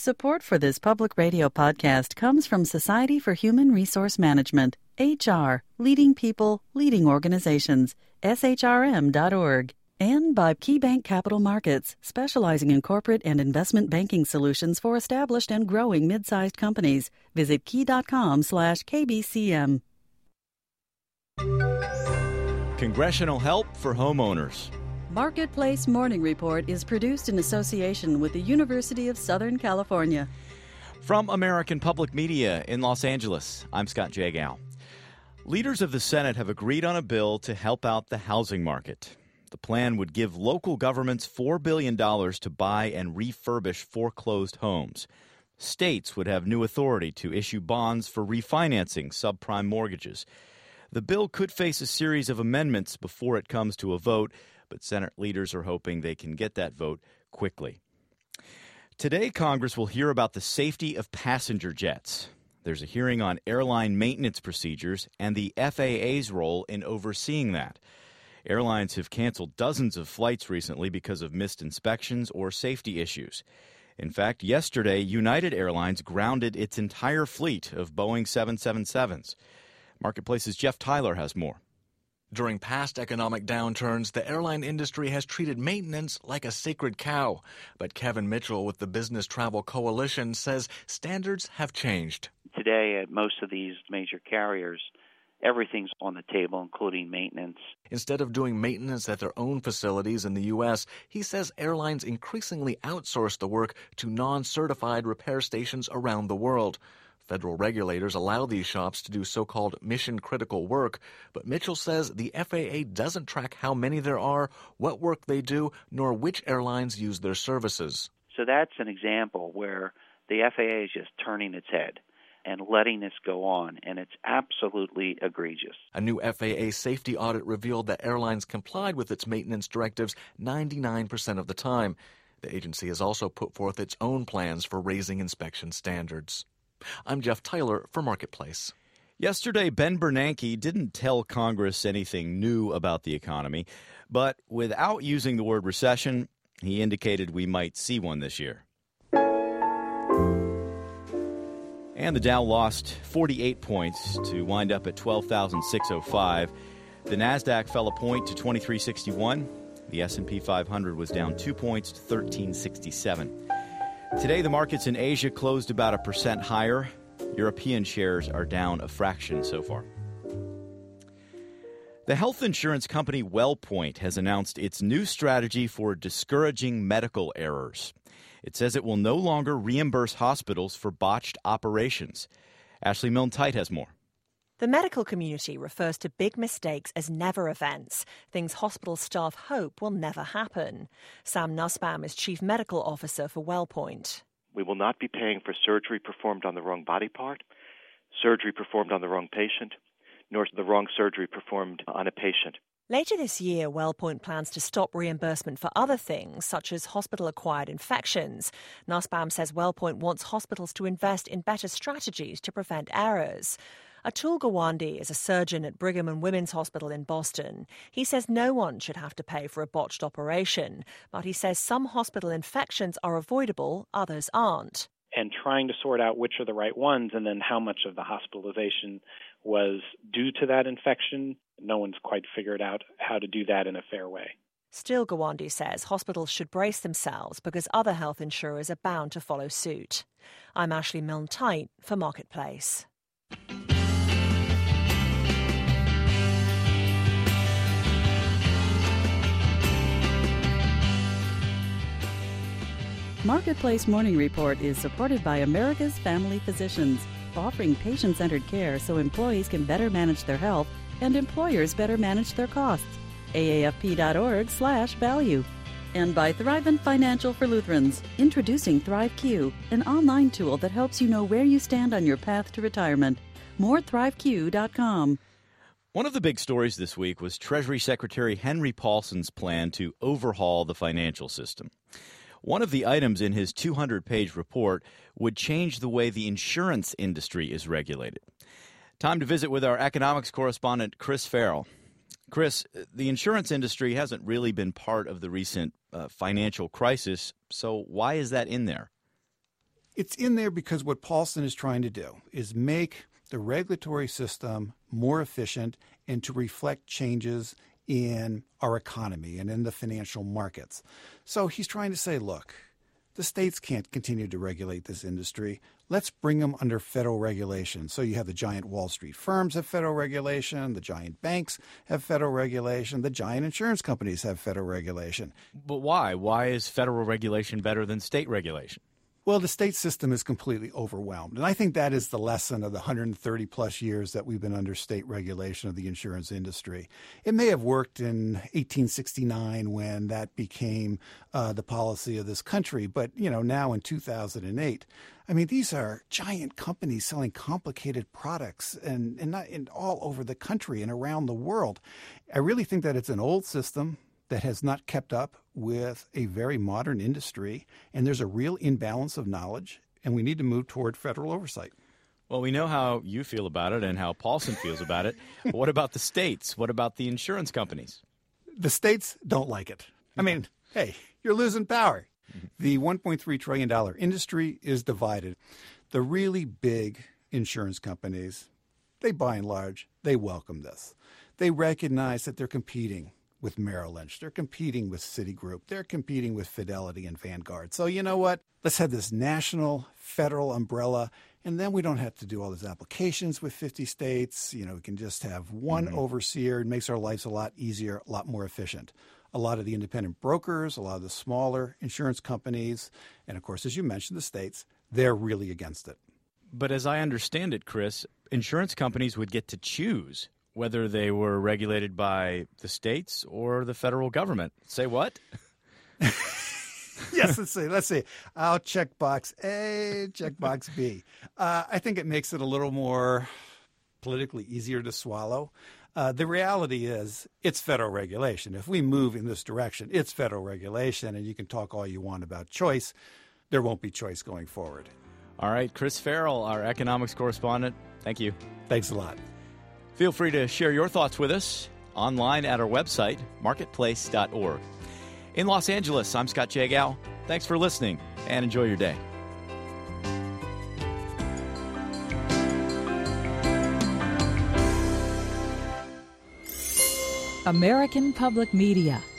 Support for this public radio podcast comes from Society for Human Resource Management, HR, leading people, leading organizations, shrm.org, and by KeyBank Capital Markets, specializing in corporate and investment banking solutions for established and growing mid-sized companies. Visit key.com/KBCM. Congressional help for homeowners. Marketplace Morning Report is produced in association with the University of Southern California. From American Public Media in Los Angeles, I'm Scott Jagow. Leaders of the Senate have agreed on a bill to help out the housing market. The plan would give local governments $4 billion to buy and refurbish foreclosed homes. States would have new authority to issue bonds for refinancing subprime mortgages. The bill could face a series of amendments before it comes to a vote, but Senate leaders are hoping they can get that vote quickly. Today, Congress will hear about the safety of passenger jets. There's a hearing on airline maintenance procedures and the FAA's role in overseeing that. Airlines have canceled dozens of flights recently because of missed inspections or safety issues. In fact, yesterday, United Airlines grounded its entire fleet of Boeing 777s. Marketplace's Jeff Tyler has more. During past economic downturns, the airline industry has treated maintenance like a sacred cow. But Kevin Mitchell with the Business Travel Coalition says standards have changed. Today, at most of these major carriers, everything's on the table, including maintenance. Instead of doing maintenance at their own facilities in the U.S., he says airlines increasingly outsource the work to non-certified repair stations around the world. Federal regulators allow these shops to do so-called mission-critical work, but Mitchell says the FAA doesn't track how many there are, what work they do, nor which airlines use their services. So that's an example where the FAA is just turning its head and letting this go on, and it's absolutely egregious. A new FAA safety audit revealed that airlines complied with its maintenance directives 99% of the time. The agency has also put forth its own plans for raising inspection standards. I'm Jeff Tyler for Marketplace. Yesterday, Ben Bernanke didn't tell Congress anything new about the economy, but without using the word recession, he indicated we might see one this year. And the Dow lost 48 points to wind up at 12,605. The Nasdaq fell a point to 2361. The S&P 500 was down 2 points to 1367. Today, the markets in Asia closed about 1% higher. European shares are down a fraction so far. The health insurance company WellPoint has announced its new strategy for discouraging medical errors. It says it will no longer reimburse hospitals for botched operations. Ashley Milne-Tite has more. The medical community refers to big mistakes as never events, things hospital staff hope will never happen. Sam Nussbaum is Chief Medical Officer for WellPoint. We will not be paying for surgery performed on the wrong body part, surgery performed on the wrong patient, nor the wrong surgery performed on a patient. Later this year, WellPoint plans to stop reimbursement for other things, such as hospital-acquired infections. Nussbaum says WellPoint wants hospitals to invest in better strategies to prevent errors. Atul Gawande is a surgeon at Brigham and Women's Hospital in Boston. He says no one should have to pay for a botched operation, but he says some hospital infections are avoidable, others aren't. And trying to sort out which are the right ones and then how much of the hospitalization was due to that infection, no one's quite figured out how to do that in a fair way. Still, Gawande says hospitals should brace themselves because other health insurers are bound to follow suit. I'm Ashley Milne-Tite for Marketplace. Marketplace Morning Report is supported by America's Family Physicians, offering patient-centered care so employees can better manage their health and employers better manage their costs. AAFP.org/value. And by Thrivent Financial for Lutherans, introducing ThriveQ, an online tool that helps you know where you stand on your path to retirement. More at ThriveQ.com. One of the big stories this week was Treasury Secretary Henry Paulson's plan to overhaul the financial system. One of the items in his 200-page report would change the way the insurance industry is regulated. Time to visit with our economics correspondent, Chris Farrell. Chris, the insurance industry hasn't really been part of the recent financial crisis, so why is that in there? It's in there because what Paulson is trying to do is make the regulatory system more efficient and to reflect changes in our economy and in the financial markets. So he's trying to say, look, the states can't continue to regulate this industry. Let's bring them under federal regulation. So you have the giant Wall Street firms have federal regulation, the giant banks have federal regulation, the giant insurance companies have federal regulation. But why? Why is federal regulation better than state regulation? Well, the state system is completely overwhelmed. And I think that is the lesson of the 130 plus years that we've been under state regulation of the insurance industry. It may have worked in 1869 when that became the policy of this country. But, now in 2008, these are giant companies selling complicated products and not in all over the country and around the world. I really think that it's an old system that has not kept up with a very modern industry, and there's a real imbalance of knowledge, and we need to move toward federal oversight. Well, we know how you feel about it and how Paulson feels about it. But what about the states? What about the insurance companies? The states don't like it. Hey, you're losing power. The $1.3 trillion industry is divided. The really big insurance companies, they by and large, they welcome this. They recognize that they're competing with Merrill Lynch. They're competing with Citigroup. They're competing with Fidelity and Vanguard. So you know what? Let's have this national federal umbrella, and then we don't have to do all these applications with 50 states. We can just have one overseer. It makes our lives a lot easier, a lot more efficient. A lot of the independent brokers, a lot of the smaller insurance companies, and of course, as you mentioned, the states, they're really against it. But as I understand it, Chris, insurance companies would get to choose whether they were regulated by the states or the federal government. Say what? Yes, let's see. I'll check box A, check box B. I think it makes it a little more politically easier to swallow. The reality is it's federal regulation. If we move in this direction, it's federal regulation, and you can talk all you want about choice. There won't be choice going forward. All right, Chris Farrell, our economics correspondent, thank you. Thanks a lot. Feel free to share your thoughts with us online at our website, marketplace.org. In Los Angeles, I'm Scott Jagow. Thanks for listening, and enjoy your day. American Public Media